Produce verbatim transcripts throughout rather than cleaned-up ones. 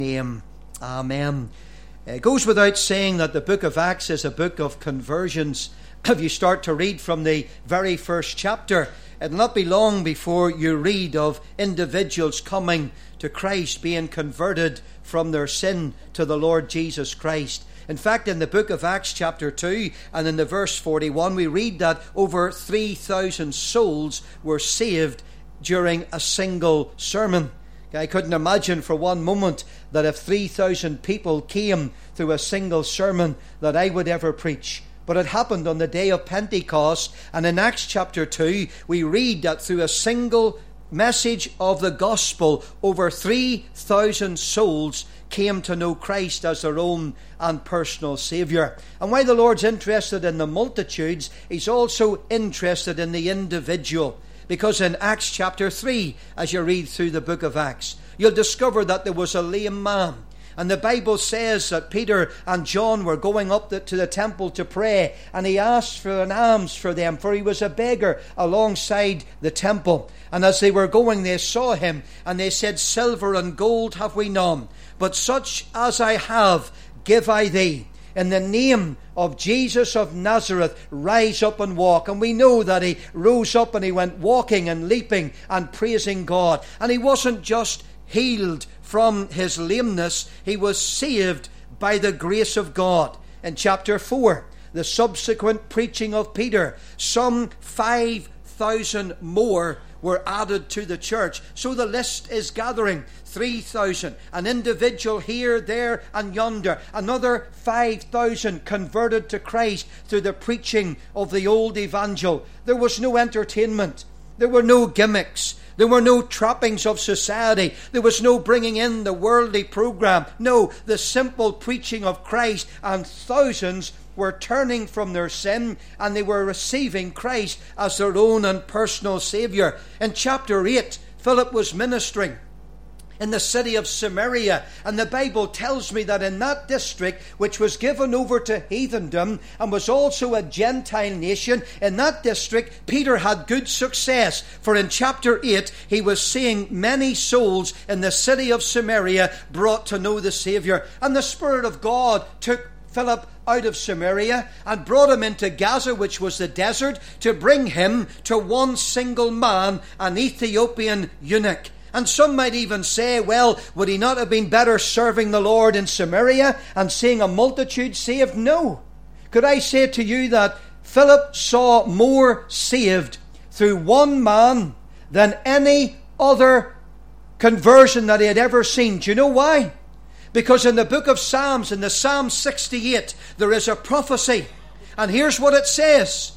name. Amen. It goes without saying that the book of Acts is a book of conversions. If you start to read from the very first chapter, it'll not be long before you read of individuals coming to Christ, being converted from their sin to the Lord Jesus Christ. In fact, in the book of Acts chapter two and in the verse forty-one, we read that over three thousand souls were saved during a single sermon. I couldn't imagine for one moment that if three thousand people came through a single sermon that I would ever preach. But it happened on the day of Pentecost, and in Acts chapter two we read that through a single message of the gospel, over three thousand souls came to know Christ as their own and personal Saviour. And while the Lord's interested in the multitudes, He's also interested in the individual. Because in Acts chapter three, as you read through the book of Acts, you'll discover that there was a lame man. And the Bible says that Peter and John were going up to the temple to pray, and he asked for an alms for them, for he was a beggar alongside the temple. And as they were going, they saw him, and they said, "Silver and gold have we none, but such as I have give I thee. In the name of Jesus of Nazareth, rise up and walk." And we know that he rose up and he went walking and leaping and praising God. And he wasn't just healed from his lameness, he was saved by the grace of God. In chapter four, the subsequent preaching of Peter, some five thousand more were added to the church. So the list is gathering. three thousand. An individual here, there and yonder. Another five thousand converted to Christ through the preaching of the old evangel. There was no entertainment. There were no gimmicks. There were no trappings of society. There was no bringing in the worldly program. No, the simple preaching of Christ, and thousands were turning from their sin and they were receiving Christ as their own and personal Saviour. In chapter eight, Philip was ministering in the city of Samaria, and the Bible tells me that in that district, which was given over to heathendom and was also a Gentile nation, in that district Peter had good success, for in chapter eight he was seeing many souls in the city of Samaria brought to know the Saviour. And the Spirit of God took Philip out of Samaria and brought him into Gaza, which was the desert, to bring him to one single man, an Ethiopian eunuch. And some might even say, well, would he not have been better serving the Lord in Samaria and seeing a multitude saved? No. Could I say to you that Philip saw more saved through one man than any other conversion that he had ever seen? Do you know why? Because in the book of Psalms, in the Psalm sixty-eight, there is a prophecy. And here's what it says: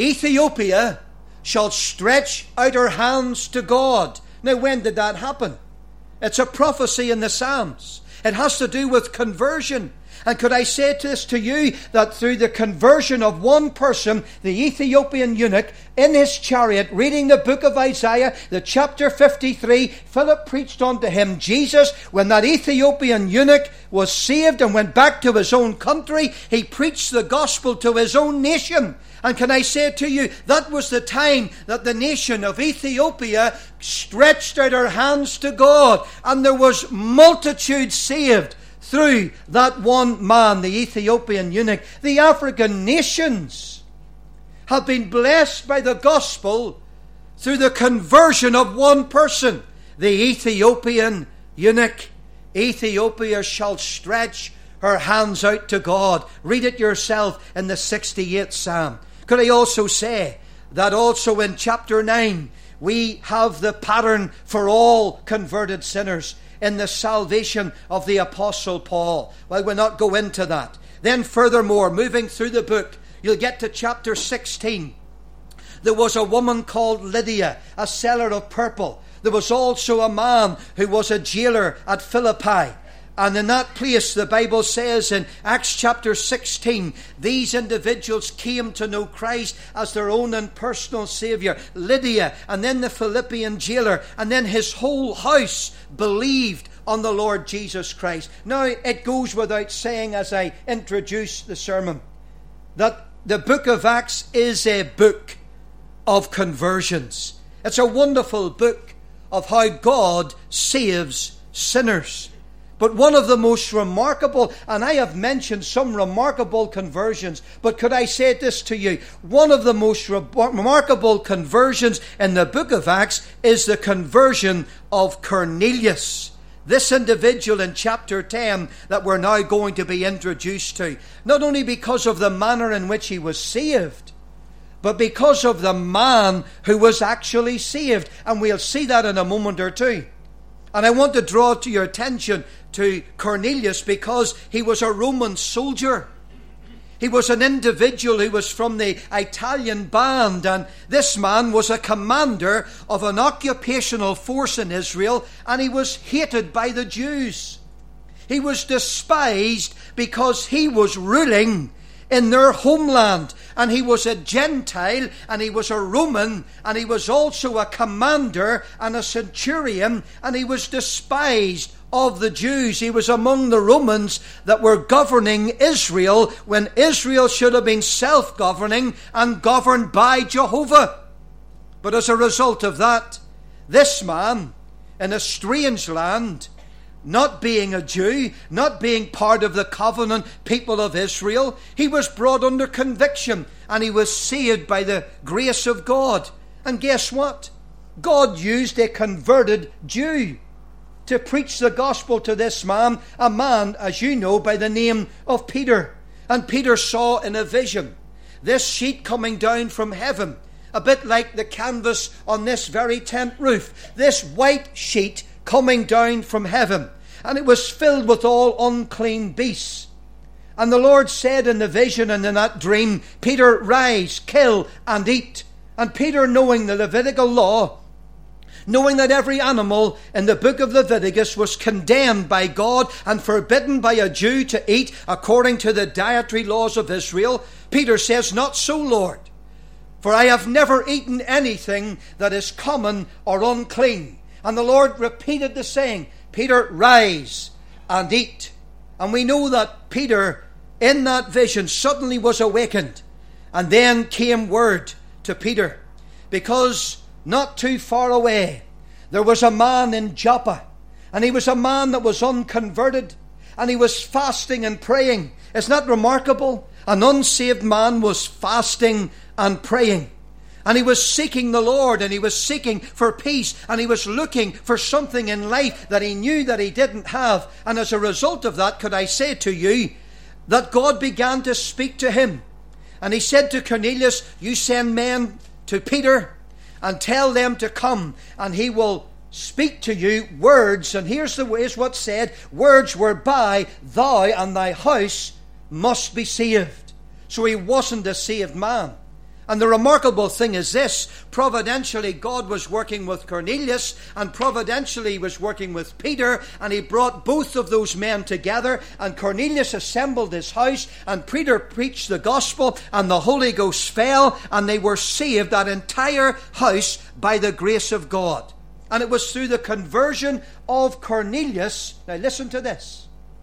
Ethiopia shall stretch out her hands to God. Now, when did that happen? It's a prophecy in the Psalms. It has to do with conversion. And could I say this to you, that through the conversion of one person, the Ethiopian eunuch, in his chariot, reading the book of Isaiah, the chapter fifty-three, Philip preached unto him Jesus. When that Ethiopian eunuch was saved and went back to his own country, he preached the gospel to his own nation. And can I say to you, that was the time that the nation of Ethiopia stretched out her hands to God, and there was multitudes saved through that one man, the Ethiopian eunuch. The African nations have been blessed by the gospel through the conversion of one person, the Ethiopian eunuch. Ethiopia shall stretch her hands out to God. Read it yourself in the sixty-eighth Psalm. Could I also say that also in chapter nine we have the pattern for all converted sinners in the salvation of the Apostle Paul? Well, we'll not go into that. Then furthermore, moving through the book, you'll get to chapter sixteen. There was a woman called Lydia, a seller of purple. There was also a man who was a jailer at Philippi. And in that place, the Bible says in Acts chapter sixteen, these individuals came to know Christ as their own and personal Saviour. Lydia, and then the Philippian jailer, and then his whole house believed on the Lord Jesus Christ. Now, it goes without saying, as I introduce the sermon, that the book of Acts is a book of conversions. It's a wonderful book of how God saves sinners. But one of the most remarkable, and I have mentioned some remarkable conversions, but could I say this to you? One of the most re- remarkable conversions in the book of Acts is the conversion of Cornelius. This individual in chapter ten that we're now going to be introduced to. Not only because of the manner in which he was saved, but because of the man who was actually saved. And we'll see that in a moment or two. And I want to draw to your attention to Cornelius because he was a Roman soldier. He was an individual who was from the Italian band, and this man was a commander of an occupational force in Israel, and he was hated by the Jews. He was despised because he was ruling in their homeland, and he was a Gentile, and he was a Roman, and he was also a commander and a centurion, and he was despised of the Jews. He was among the Romans that were governing Israel when Israel should have been self-governing and governed by Jehovah. But as a result of that, this man in a strange land, not being a Jew, not being part of the covenant people of Israel, he was brought under conviction and he was saved by the grace of God. And guess what? God used a converted Jew to preach the gospel to this man, a man, as you know, by the name of Peter. And Peter saw in a vision this sheet coming down from heaven, a bit like the canvas on this very tent roof, this white sheet coming down from heaven, and it was filled with all unclean beasts. And the Lord said in the vision and in that dream, Peter, rise, kill and eat. And Peter, knowing the Levitical law, knowing that every animal in the book of Leviticus was condemned by God and forbidden by a Jew to eat according to the dietary laws of Israel, Peter says, not so, Lord, for I have never eaten anything that is common or unclean. And the Lord repeated the saying, Peter, rise and eat. And we know that Peter, in that vision, suddenly was awakened. And then came word to Peter, because not too far away, there was a man in Joppa, and he was a man that was unconverted, and he was fasting and praying. Isn't that remarkable? An unsaved man was fasting and praying. And he was seeking the Lord, and he was seeking for peace, and he was looking for something in life that he knew that he didn't have. And as a result of that, could I say to you that God began to speak to him. And he said to Cornelius, you send men to Peter and tell them to come, and he will speak to you words. And here's the here's what's said, words whereby thou and thy house must be saved. So he wasn't a saved man. And the remarkable thing is this, providentially God was working with Cornelius, and providentially he was working with Peter, and he brought both of those men together, and Cornelius assembled his house, and Peter preached the gospel, and the Holy Ghost fell, and they were saved, that entire house, by the grace of God. And it was through the conversion of Cornelius, now listen to this,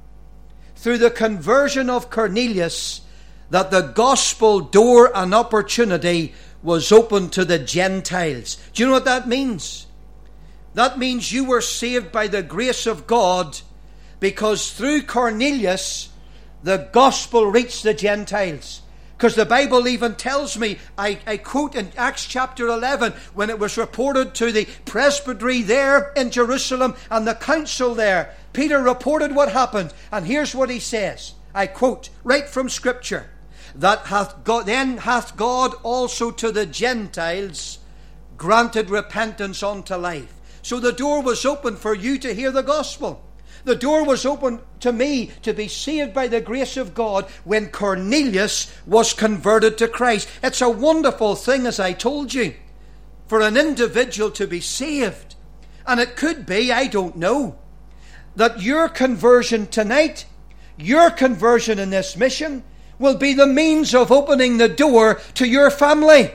through the conversion of Cornelius, that the gospel door and opportunity was open to the Gentiles. Do you know what that means? That means you were saved by the grace of God, because through Cornelius, the gospel reached the Gentiles. Because the Bible even tells me, I, I quote in Acts chapter eleven, when it was reported to the presbytery there in Jerusalem and the council there, Peter reported what happened. And here's what he says. I quote right from Scripture. That hath God, then hath God also to the Gentiles granted repentance unto life. So the door was open for you to hear the gospel. The door was open to me to be saved by the grace of God when Cornelius was converted to Christ. It's a wonderful thing, as I told you, for an individual to be saved. And it could be, I don't know, that your conversion tonight, your conversion in this mission, will be the means of opening the door to your family.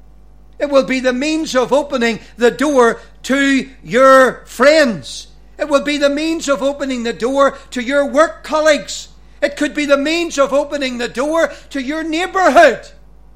It will be the means of opening the door to your friends. It will be the means of opening the door to your work colleagues. It could be the means of opening the door to your neighbourhood.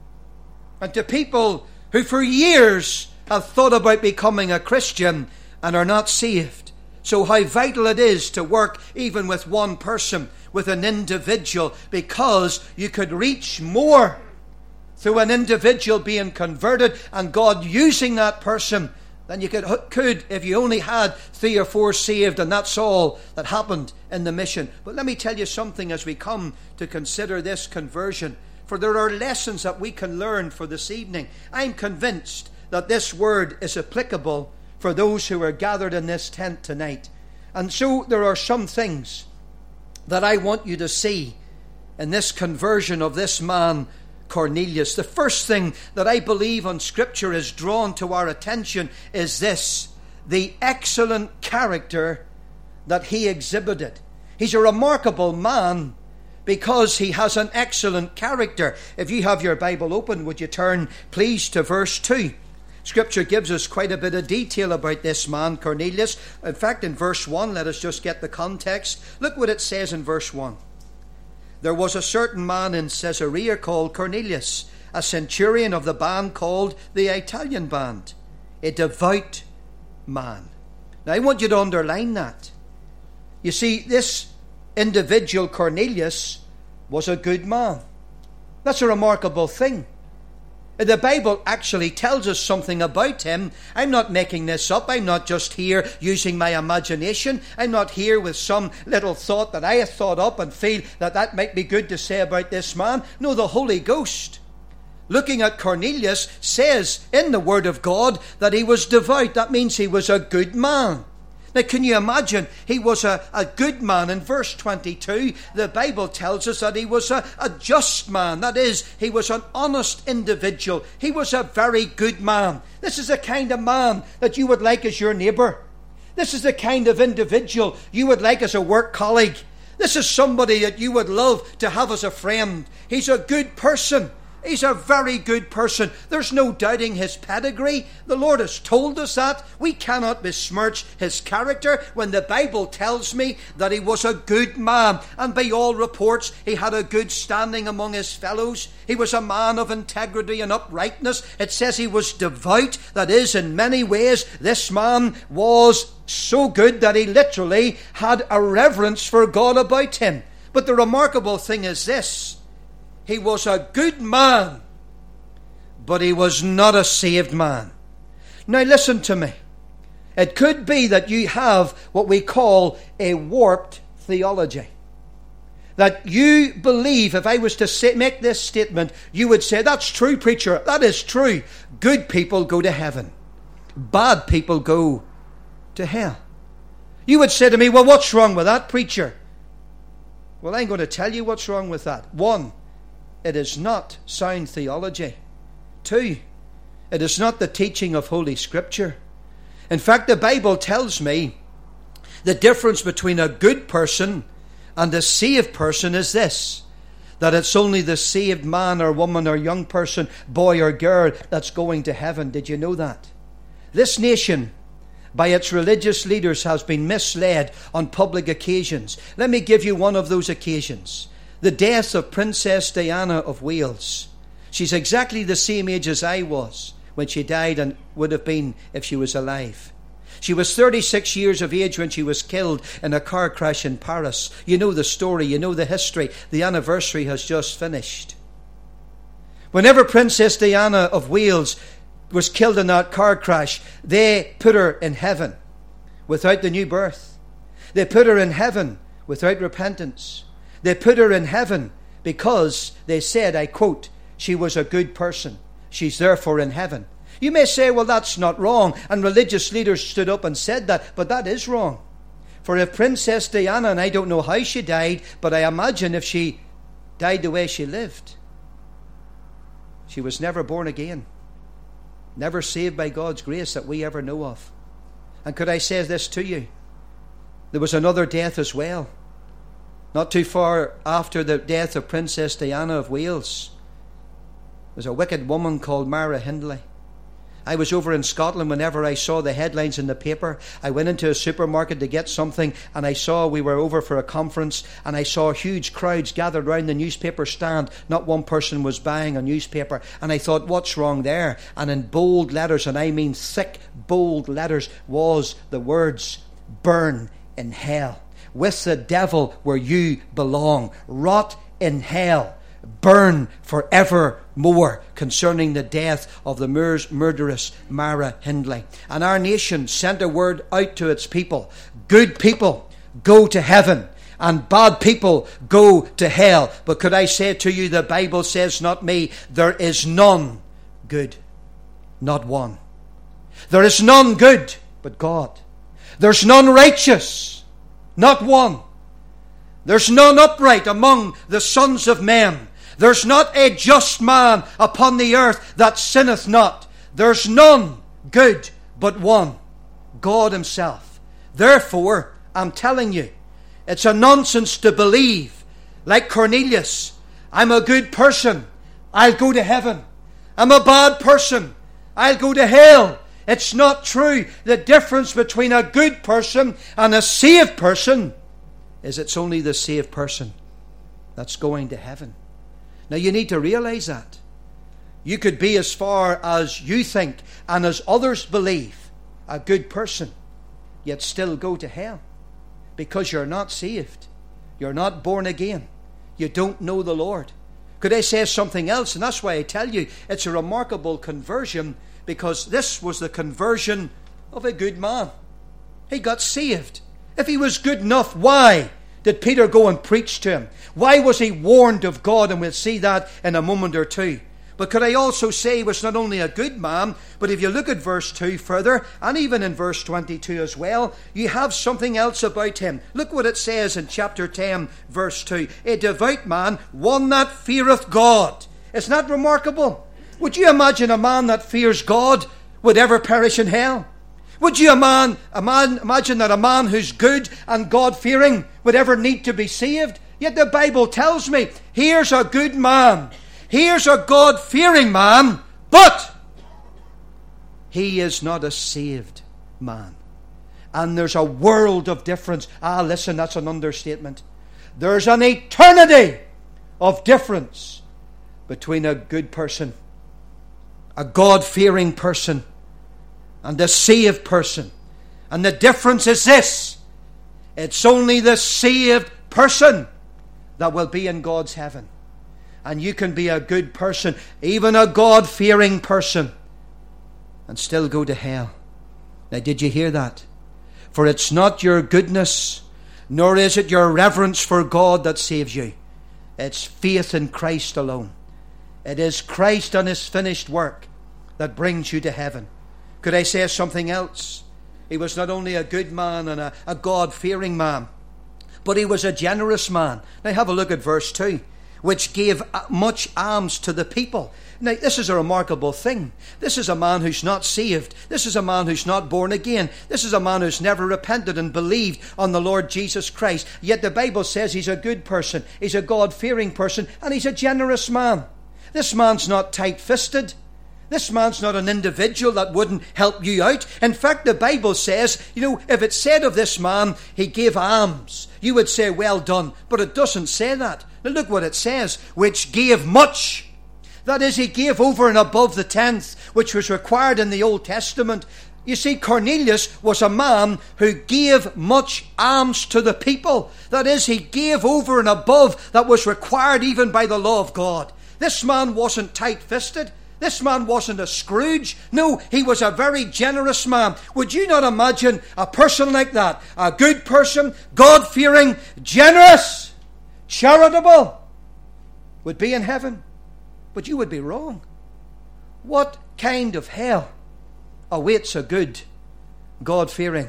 And to people who for years have thought about becoming a Christian and are not saved. So how vital it is to work even with one person, with an individual, because you could reach more through an individual being converted and God using that person than you could, could if you only had three or four saved, and that's all that happened in the mission. But let me tell you something as we come to consider this conversion, for there are lessons that we can learn for this evening. I'm convinced that this word is applicable for those who are gathered in this tent tonight. And so there are some things that I want you to see in this conversion of this man Cornelius. The first thing that I believe on Scripture is drawn to our attention is this: the excellent character that he exhibited. He's a remarkable man because he has an excellent character. If you have your Bible open, would you turn please to verse two? Scripture gives us quite a bit of detail about this man Cornelius. In fact, in verse one, let us just get the context. Look what it says in verse one. There was a certain man in Caesarea called Cornelius, a centurion of the band called the Italian band, a devout man. Now I want you to underline that. You see, this individual Cornelius was a good man. That's a remarkable thing. The Bible actually tells us something about him. I'm not making this up. I'm not just here using my imagination. I'm not here with some little thought that I have thought up and feel that that might be good to say about this man. No, the Holy Ghost, looking at Cornelius, says in the Word of God that he was devout. That means he was a good man. Now, can you imagine? He was a, a good man. In verse twenty-two, the Bible tells us that he was a, a just man. That is, he was an honest individual. He was a very good man. This is the kind of man that you would like as your neighbour. This is the kind of individual you would like as a work colleague. This is somebody that you would love to have as a friend. He's a good person. He's a very good person. There's no doubting his pedigree. The Lord has told us that. We cannot besmirch his character when the Bible tells me that he was a good man. And by all reports, he had a good standing among his fellows. He was a man of integrity and uprightness. It says he was devout. That is, in many ways, this man was so good that he literally had a reverence for God about him. But the remarkable thing is this: he was a good man, but he was not a saved man. Now listen to me. It could be that you have what we call a warped theology. That you believe, if I was to say, make this statement, you would say, that's true, preacher, that is true. Good people go to heaven. Bad people go to hell. You would say to me, well, what's wrong with that, preacher? Well, I'm going to tell you what's wrong with that. One, it is not sound theology. Two, it is not the teaching of Holy Scripture. In fact, the Bible tells me the difference between a good person and a saved person is this: that it's only the saved man or woman or young person, boy or girl, that's going to heaven. Did you know that? This nation, by its religious leaders, has been misled on public occasions. Let me give you one of those occasions. The death of Princess Diana of Wales. She's exactly the same age as I was when she died, and would have been if she was alive. She was thirty-six years of age when she was killed in a car crash in Paris. You know the story, you know the history. The anniversary has just finished. Whenever Princess Diana of Wales was killed in that car crash, they put her in heaven without the new birth. They put her in heaven without repentance. They put her in heaven because they said, I quote, she was a good person. She's therefore in heaven. You may say, well, that's not wrong. And religious leaders stood up and said that, but that is wrong. For if Princess Diana, and I don't know how she died, but I imagine if she died the way she lived, she was never born again. Never saved by God's grace that we ever know of. And could I say this to you? There was another death as well. Not too far after the death of Princess Diana of Wales, there was a wicked woman called Mara Hindley. I was over in Scotland whenever I saw the headlines in the paper. I went into a supermarket to get something, and I saw we were over for a conference, and I saw huge crowds gathered round the newspaper stand. Not one person was buying a newspaper. And I thought, what's wrong there? And in bold letters, and I mean thick, bold letters, was the words, burn in hell. With the devil where you belong. Rot in hell. Burn forevermore, concerning the death of the mur- murderous Mara Hindley. And our nation sent a word out to its people. Good people, go to heaven. And bad people, go to hell. But could I say to you, the Bible says, not me, there is none good. Not one. There is none good but God. There's none righteous. Not one. There's none upright among the sons of men. There's not a just man upon the earth that sinneth not. There's none good but one, God himself. Therefore, I'm telling you, it's a nonsense to believe, like Cornelius, I'm a good person, I'll go to heaven. I'm a bad person, I'll go to hell. It's not true. The difference between a good person and a saved person is it's only the saved person that's going to heaven. Now you need to realize that. You could be as far as you think and as others believe a good person, yet still go to hell because you're not saved. You're not born again. You don't know the Lord. Could I say something else? And that's why I tell you it's a remarkable conversion, because this was the conversion of a good man. He got saved. If he was good enough, why did Peter go and preach to him? Why was he warned of God? And we'll see that in a moment or two. But could I also say he was not only a good man, but if you look at verse two further, and even in verse twenty-two as well, you have something else about him. Look what it says in chapter ten, verse two. A devout man, one that feareth God. Isn't that remarkable? Would you imagine a man that fears God would ever perish in hell? Would you a man, a man, imagine that a man who's good and God-fearing would ever need to be saved? Yet the Bible tells me, here's a good man. Here's a God-fearing man, but he is not a saved man. And there's a world of difference. Ah, listen, that's an understatement. There's an eternity of difference between a good person, a God-fearing person, and a saved person. And the difference is this: it's only the saved person that will be in God's heaven. And you can be a good person, even a God-fearing person, and still go to hell. Now, did you hear that? For it's not your goodness, nor is it your reverence for God that saves you. It's faith in Christ alone. It is Christ and his finished work that brings you to heaven. Could I say something else? He was not only a good man and a, a God-fearing man, but he was a generous man. Now have a look at verse two. Which gave much alms to the people. Now, this is a remarkable thing. This is a man who's not saved. This is a man who's not born again. This is a man who's never repented and believed on the Lord Jesus Christ. Yet the Bible says he's a good person. He's a God-fearing person. And he's a generous man. This man's not tight-fisted. This man's not an individual that wouldn't help you out. In fact, the Bible says, you know, if it said of this man, he gave alms, you would say, well done. But it doesn't say that. Now look what it says, which gave much. That is, he gave over and above the tenth, which was required in the Old Testament. You see, Cornelius was a man who gave much alms to the people. That is, he gave over and above that was required even by the law of God. This man wasn't tight-fisted. This man wasn't a Scrooge. No, he was a very generous man. Would you not imagine a person like that? A good person, God-fearing, generous, charitable, would be in heaven. But you would be wrong. What kind of hell awaits a good, God-fearing,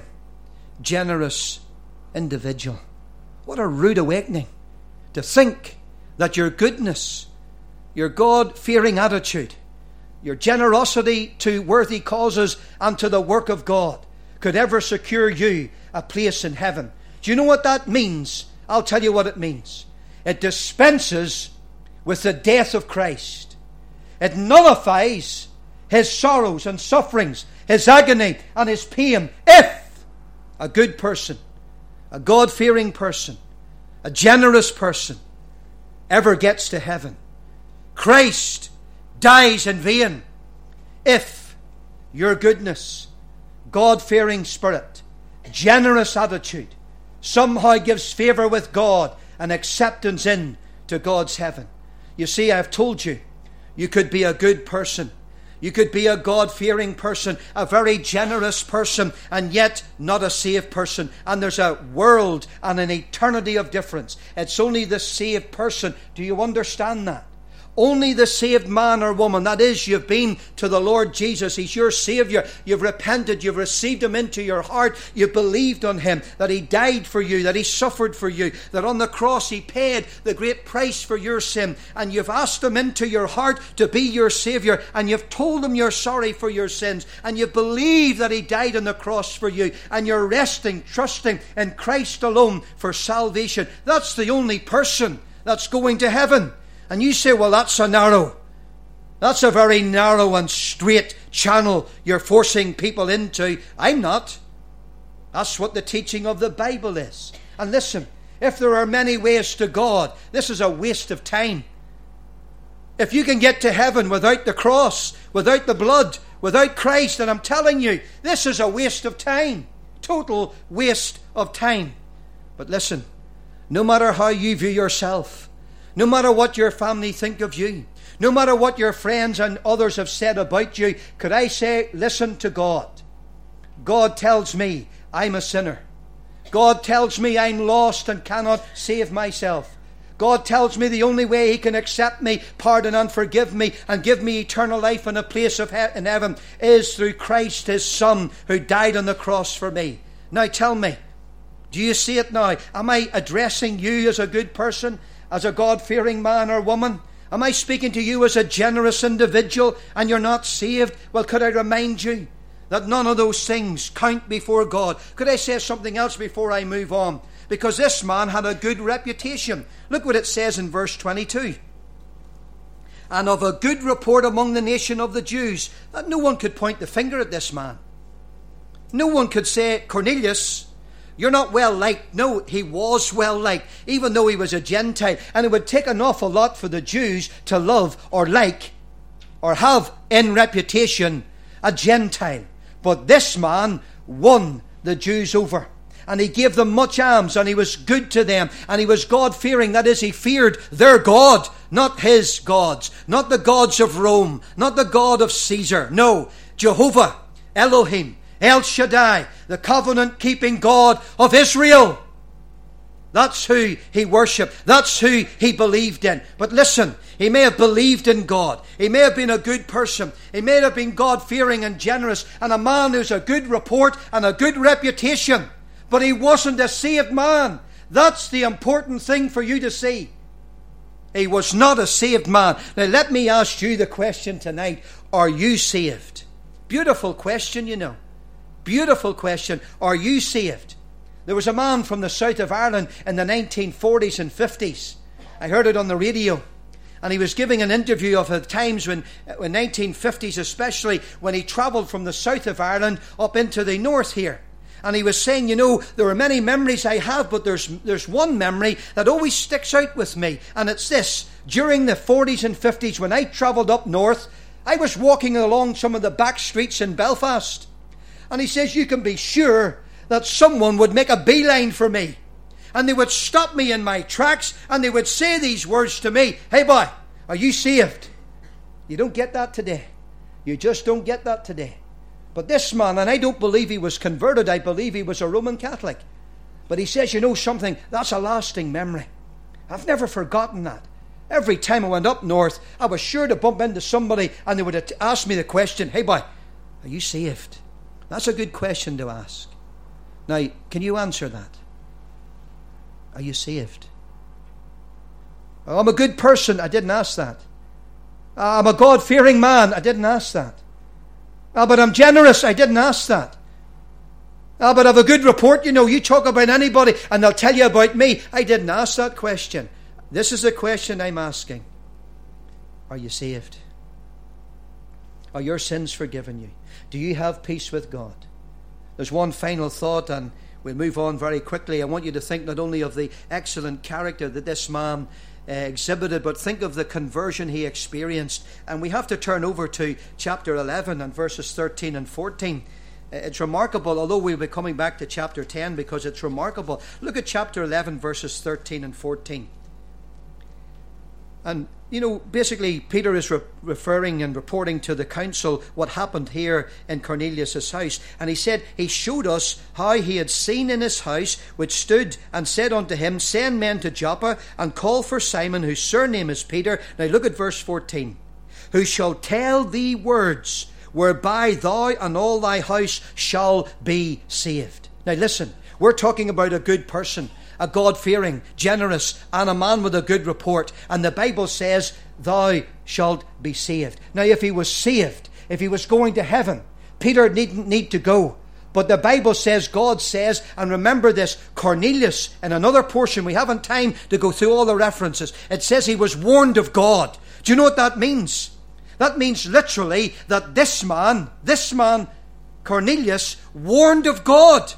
generous individual? What a rude awakening to think that your goodness, your God-fearing attitude, your generosity to worthy causes and to the work of God could ever secure you a place in heaven. Do you know what that means? I'll tell you what it means. It dispenses with the death of Christ. It nullifies his sorrows and sufferings, his agony and his pain, if a good person, a God-fearing person, a generous person ever gets to heaven. Christ dies in vain if your goodness, God-fearing spirit, generous attitude somehow gives favour with God and acceptance in to God's heaven. You see, I've told you, you could be a good person. You could be a God-fearing person, a very generous person, and yet not a saved person. And there's a world and an eternity of difference. It's only the saved person. Do you understand that? Only the saved man or woman, that is, you've been to the Lord Jesus. He's your Saviour. You've repented. You've received Him into your heart. You've believed on Him, that He died for you, that He suffered for you, that on the cross He paid the great price for your sin. And you've asked Him into your heart to be your Saviour. And you've told Him you're sorry for your sins. And you believe that He died on the cross for you. And you're resting, trusting in Christ alone for salvation. That's the only person that's going to heaven. And you say, well, that's a narrow, that's a very narrow and straight channel you're forcing people into. I'm not. That's what the teaching of the Bible is. And listen, if there are many ways to God, this is a waste of time. If you can get to heaven without the cross, without the blood, without Christ, and I'm telling you, this is a waste of time. Total waste of time. But listen, no matter how you view yourself, no matter what your family think of you, no matter what your friends and others have said about you, could I say, listen to God. God tells me I'm a sinner. God tells me I'm lost and cannot save myself. God tells me the only way He can accept me, pardon and forgive me, and give me eternal life and a place of he- in heaven is through Christ, His Son, who died on the cross for me. Now tell me, do you see it now? Am I addressing you as a good person? As a God-fearing man or woman? Am I speaking to you as a generous individual and you're not saved? Well, could I remind you that none of those things count before God? Could I say something else before I move on? Because this man had a good reputation. Look what it says in verse twenty-two. And of a good report among the nation of the Jews. That no one could point the finger at this man. No one could say, Cornelius, you're not well liked. No, he was well liked, even though he was a Gentile. And it would take an awful lot for the Jews to love or like or have in reputation a Gentile. But this man won the Jews over. And he gave them much alms, and he was good to them, and he was God-fearing. That is, he feared their God, not his gods, not the gods of Rome, not the God of Caesar. No, Jehovah, Elohim, El Shaddai, the covenant-keeping God of Israel. That's who he worshipped. That's who he believed in. But listen, he may have believed in God. He may have been a good person. He may have been God-fearing and generous, and a man who's a good report and a good reputation. But he wasn't a saved man. That's the important thing for you to see. He was not a saved man. Now let me ask you the question tonight. Are you saved? Beautiful question, you know. Beautiful question. Are you saved? There was a man from the south of Ireland in the nineteen forties and fifties. I heard it on the radio. And he was giving an interview of the times when, in nineteen fifties especially, when he travelled from the south of Ireland up into the north here. And he was saying, you know, there are many memories I have, but there's there's one memory that always sticks out with me. And it's this. During the forties and fifties, when I travelled up north, I was walking along some of the back streets in Belfast. And he says, you can be sure that someone would make a beeline for me. And they would stop me in my tracks, and they would say these words to me. Hey boy, are you saved? You don't get that today. You just don't get that today. But this man, and I don't believe he was converted, I believe he was a Roman Catholic. But he says, you know something, that's a lasting memory. I've never forgotten that. Every time I went up north, I was sure to bump into somebody, and they would ask me the question, hey boy, are you saved? That's a good question to ask. Now, can you answer that? Are you saved? Oh, I'm a good person. I didn't ask that. I'm a God-fearing man. I didn't ask that. Oh, but I'm generous. I didn't ask that. Oh, but I have a good report. You know, you talk about anybody and they'll tell you about me. I didn't ask that question. This is the question I'm asking. Are you saved? Are your sins forgiven you? Do you have peace with God? There's one final thought, and we'll move on very quickly. I want you to think not only of the excellent character that this man uh, exhibited, but think of the conversion he experienced. And we have to turn over to chapter eleven and verses thirteen and fourteen. It's remarkable, although we'll be coming back to chapter ten because it's remarkable. Look at chapter eleven, verses thirteen and fourteen. And, you know, basically Peter is re- referring and reporting to the council what happened here in Cornelius' house. And he said, he showed us how he had seen in his house, which stood and said unto him, send men to Joppa and call for Simon, whose surname is Peter. Now look at verse fourteen. Who shall tell thee words whereby thou and all thy house shall be saved. Now listen, we're talking about a good person, a God-fearing, generous, and a man with a good report. And the Bible says, thou shalt be saved. Now if he was saved, if he was going to heaven, Peter needn't need to go. But the Bible says, God says, and remember this, Cornelius, in another portion, we haven't time to go through all the references, it says he was warned of God. Do you know what that means? That means literally that this man, this man, Cornelius, warned of God.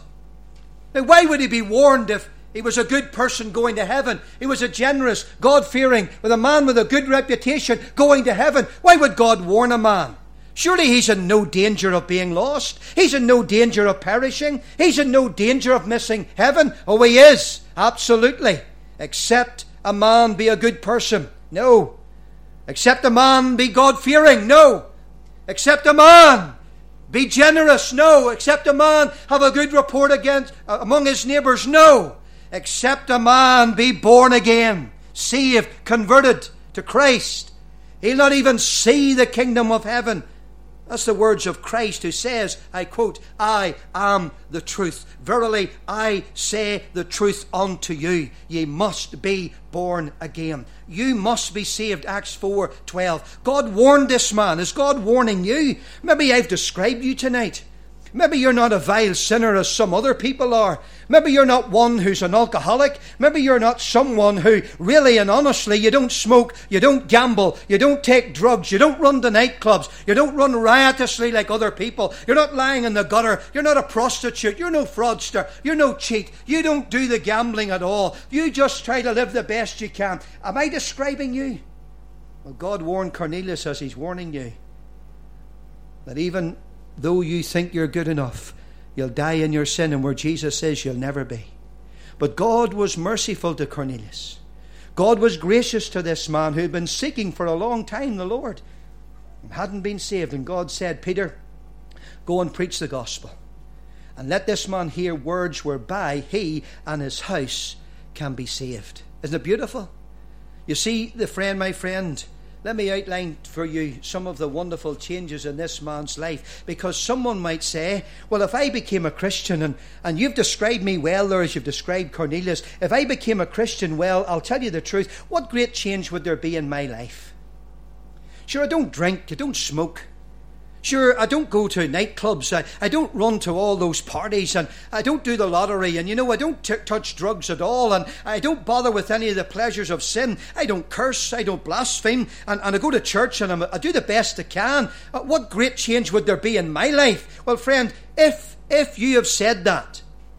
Now why would he be warned if he was a good person going to heaven? He was a generous, God-fearing, with a man with a good reputation going to heaven. Why would God warn a man? Surely he's in no danger of being lost. He's in no danger of perishing. He's in no danger of missing heaven. Oh, he is. Absolutely. Except a man be a good person. No. Except a man be God-fearing. No. Except a man be generous. No. Except a man have a good report against uh, among his neighbours. No. Except a man be born again, saved, converted to Christ. He'll not even see the kingdom of heaven. That's the words of Christ, who says, I quote, I am the truth. Verily, I say the truth unto you. Ye must be born again. You must be saved. Acts four twelve. God warned this man. Is God warning you? Maybe I've described you tonight. Maybe you're not a vile sinner as some other people are. Maybe you're not one who's an alcoholic. Maybe you're not someone who really and honestly, you don't smoke, you don't gamble, you don't take drugs, you don't run to nightclubs, you don't run riotously like other people. You're not lying in the gutter. You're not a prostitute. You're no fraudster. You're no cheat. You don't do the gambling at all. You just try to live the best you can. Am I describing you? Well, God warned Cornelius as he's warning you that even though you think you're good enough, you'll die in your sin, and where Jesus says you'll never be. But God was merciful to Cornelius. God was gracious to this man who had been seeking for a long time the Lord and hadn't been saved. And God said, Peter, go and preach the gospel, and let this man hear words whereby he and his house can be saved. Isn't it beautiful? You see, the friend, my friend, let me outline for you some of the wonderful changes in this man's life. Because someone might say, well, if I became a Christian, and, and you've described me well there as you've described Cornelius, if I became a Christian, well, I'll tell you the truth, what great change would there be in my life? Sure, I don't drink, I don't smoke. Sure, I don't go to nightclubs, I, I don't run to all those parties, and I don't do the lottery, and you know, I don't t- touch drugs at all, and I don't bother with any of the pleasures of sin. I don't curse, I don't blaspheme, and, and I go to church, and I'm, I do the best I can. Uh, what great change would there be in my life? Well, friend, if, if you have said that,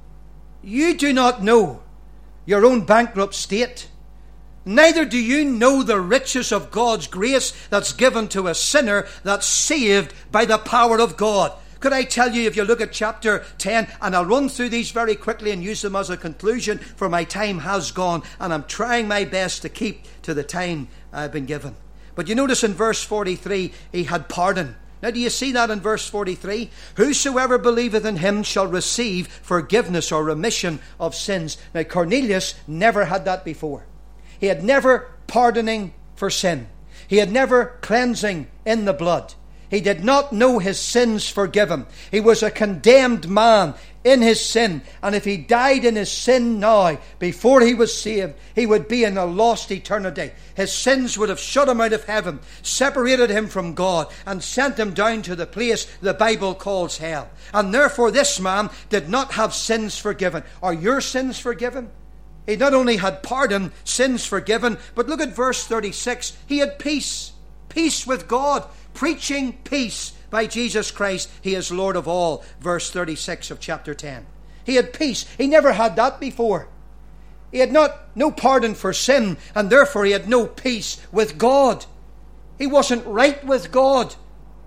you do not know your own bankrupt state. Neither do you know the riches of God's grace that's given to a sinner that's saved by the power of God. Could I tell you, if you look at chapter ten, and I'll run through these very quickly and use them as a conclusion, for my time has gone, and I'm trying my best to keep to the time I've been given. But you notice in verse forty-three, he had pardon. Now, do you see that in verse forty-three? Whosoever believeth in him shall receive forgiveness or remission of sins. Now, Cornelius never had that before. He had never pardoning for sin. He had never cleansing in the blood. He did not know his sins forgiven. He was a condemned man in his sin. And if he died in his sin now, before he was saved, he would be in a lost eternity. His sins would have shut him out of heaven, separated him from God, and sent him down to the place the Bible calls hell. And therefore this man did not have sins forgiven. Are your sins forgiven? He not only had pardon, sins forgiven, but look at verse thirty-six. He had peace. Peace with God. Preaching peace by Jesus Christ. He is Lord of all. Verse thirty-six of chapter ten. He had peace. He never had that before. He had not no pardon for sin, and therefore he had no peace with God. He wasn't right with God.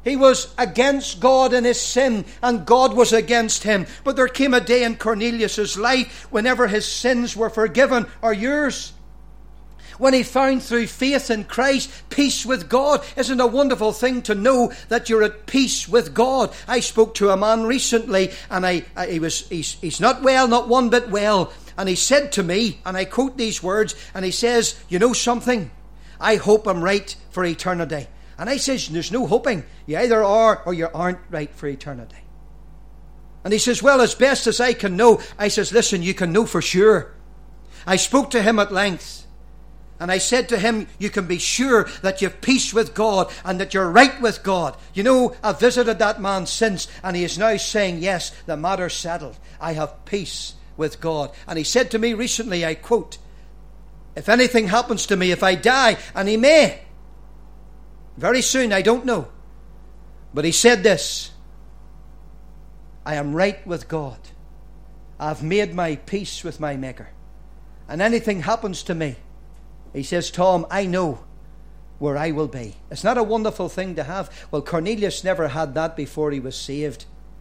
He was against God in his sin, and God was against him. But there came a day in Cornelius' life whenever his sins were forgiven, or yours, when he found through faith in Christ peace with God. Isn't it a wonderful thing to know that you're at peace with God? I spoke to a man recently, and I, I he was he's, he's not well, not one bit well. And he said to me, and I quote these words, and he says, you know something? I hope I'm right for eternity. And I says, there's no hoping. You either are or you aren't right for eternity. And he says, well, as best as I can know. I says, listen, you can know for sure. I spoke to him at length. And I said to him, you can be sure that you have peace with God and that you're right with God. You know, I visited that man since, and he is now saying, yes, the matter's settled. I have peace with God. And he said to me recently, I quote, if anything happens to me, if I die, and he may, very soon, I don't know. But he said this, I am right with God. I've made my peace with my Maker. And anything happens to me, he says, Tom, I know where I will be. It's not a wonderful thing to have. Well, Cornelius never had that before he was saved.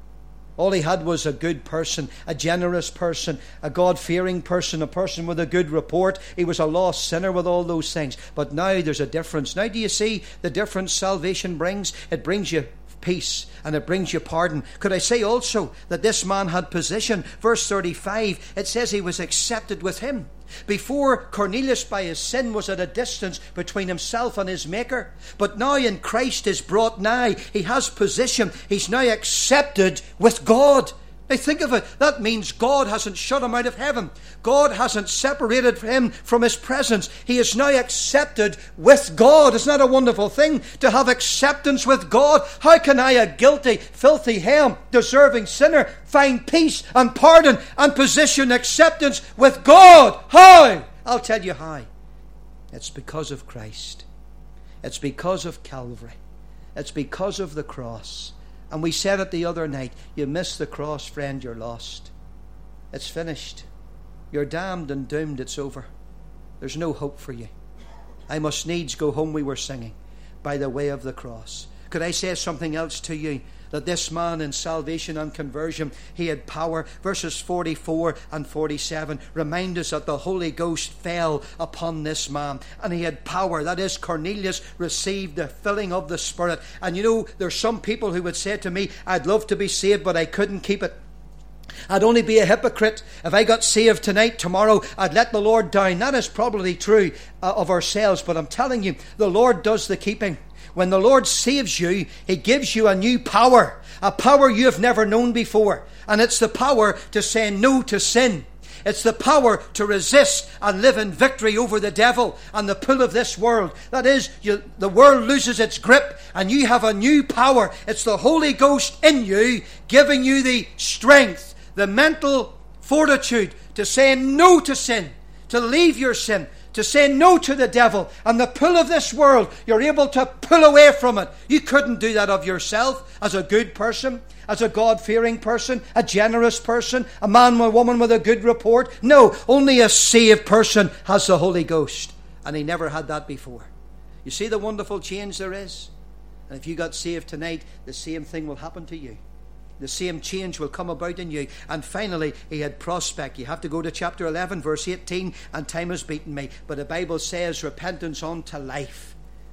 All he had was a good person, a generous person, a God-fearing person, a person with a good report. He was a lost sinner with all those things. But now there's a difference. Now do you see the difference salvation brings? It brings you peace and it brings you pardon. Could I say also that this man had position? Verse thirty-five, it says he was accepted with him. Before, Cornelius by his sin was at a distance between himself and his Maker. But now in Christ is brought nigh. He has position. He's now accepted with God. Now think of it. That means God hasn't shut him out of heaven. God hasn't separated him from his presence. He is now accepted with God. Isn't that a wonderful thing? To have acceptance with God. How can I, a guilty, filthy, hell, deserving sinner, find peace and pardon and position acceptance with God? How? I'll tell you how. It's because of Christ. It's because of Calvary. It's because of the cross. And we said it the other night, you miss the cross, friend, you're lost. It's finished. You're damned and doomed, it's over. There's no hope for you. I must needs go home, we were singing, by the way of the cross. Could I say something else to you? That this man in salvation and conversion, he had power. Verses forty-four and forty-seven remind us that the Holy Ghost fell upon this man and he had power. That is, Cornelius received the filling of the Spirit. And you know, there's some people who would say to me, I'd love to be saved, but I couldn't keep it. I'd only be a hypocrite. If I got saved tonight, tomorrow, I'd let the Lord down. That is probably true uh, of ourselves, but I'm telling you, the Lord does the keeping. When the Lord saves you, He gives you a new power, a power you have never known before. And it's the power to say no to sin. It's the power to resist and live in victory over the devil and the pull of this world. That is, you, the world loses its grip and you have a new power. It's the Holy Ghost in you, giving you the strength, the mental fortitude to say no to sin, to leave your sin, to say no to the devil and the pull of this world. You're able to pull away from it. You couldn't do that of yourself as a good person, as a God-fearing person, a generous person, a man or woman with a good report. No, only a saved person has the Holy Ghost. And he never had that before. You see the wonderful change there is? And if you got saved tonight, the same thing will happen to you. The same change will come about in you. And finally, he had prospect. You have to go to chapter eleven, verse eighteen, and time has beaten me. But the Bible says repentance unto life.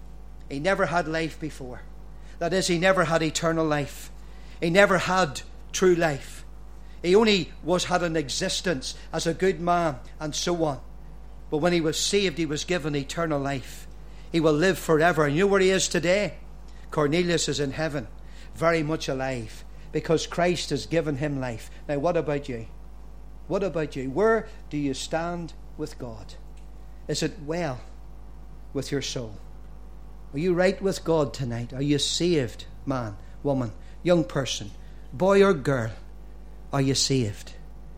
He never had life before. That is, he never had eternal life. He never had true life. He only was had an existence as a good man and so on. But when he was saved, he was given eternal life. He will live forever. And you know where he is today? Cornelius is in heaven, very much alive, because Christ has given him life. Now, what about you? What about you? Where do you stand with God? Is it well with your soul? Are you right with God tonight? Are you saved, man, woman, young person, boy or girl? Are you saved?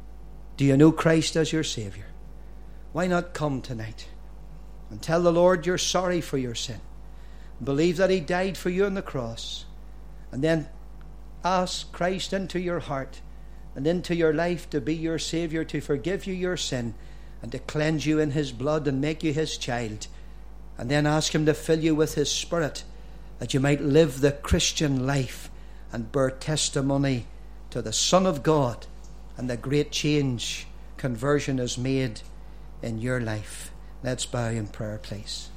Do you know Christ as your Savior? Why not come tonight and tell the Lord you're sorry for your sin? Believe that He died for you on the cross, and then ask Christ into your heart and into your life to be your Saviour, to forgive you your sin and to cleanse you in His blood and make you His child. And then ask Him to fill you with His Spirit that you might live the Christian life and bear testimony to the Son of God and the great change conversion has made in your life. Let's bow in prayer, please.